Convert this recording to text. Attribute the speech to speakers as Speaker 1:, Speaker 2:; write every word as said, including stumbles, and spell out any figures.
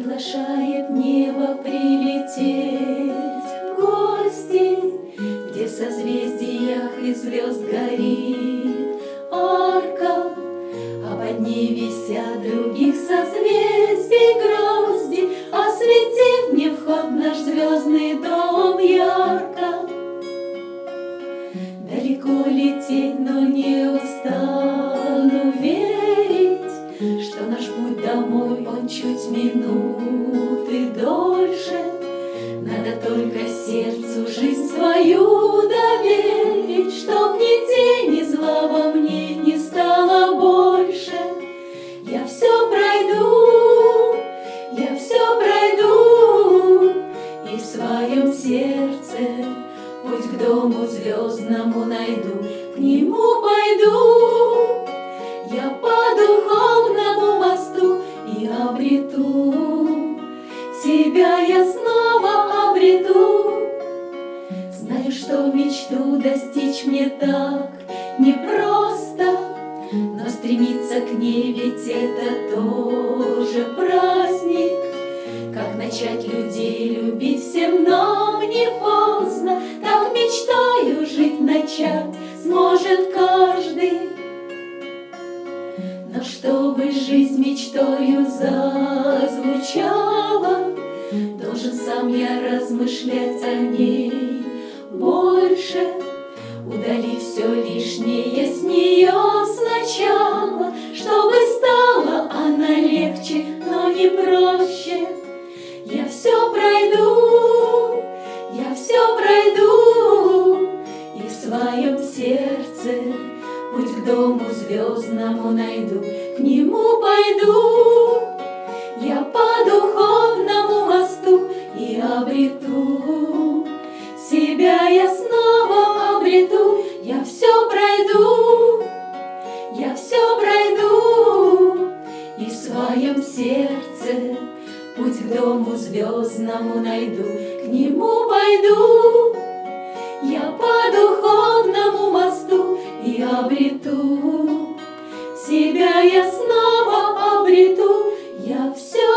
Speaker 1: Приглашает небо прилететь в гости, где в созвездиях и звезд горит арка, а под ней висят других созвездий грозди, осветив мне вход в наш звездный дом ярко. Далеко лететь, но не устану верить, что наш путь домой, он чуть минуты дольше. Надо только сердцу жизнь свою доверить, чтоб ни тени зла во мне не стало больше. Я все пройду, я все пройду, и в своем сердце путь к дому звездному найду, к нему пойду. Я по духовному мосту и обрету себя, я снова обрету. Знаю, что мечту достичь мне так непросто, но стремиться к ней ведь это тоже праздник. Как начать людей любить всем нам не поздно, так мечтаю жить начать сможет каждый. Но чтобы жизнь мечтою зазвучала, должен сам я размышлять о ней больше, удалив все лишнее с нее сначала, чтобы стала она легче, но не проще. Я все пройду, я все пройду, и в своем сердце путь к дому звездному найду, к нему пойду. Я по духовному мосту и обрету себя, я снова обрету. Я все пройду, я все пройду, и в своем сердце путь к дому звездному найду, к нему пойду. Я по духовному мосту и обрету себя, я снова обрету. Я все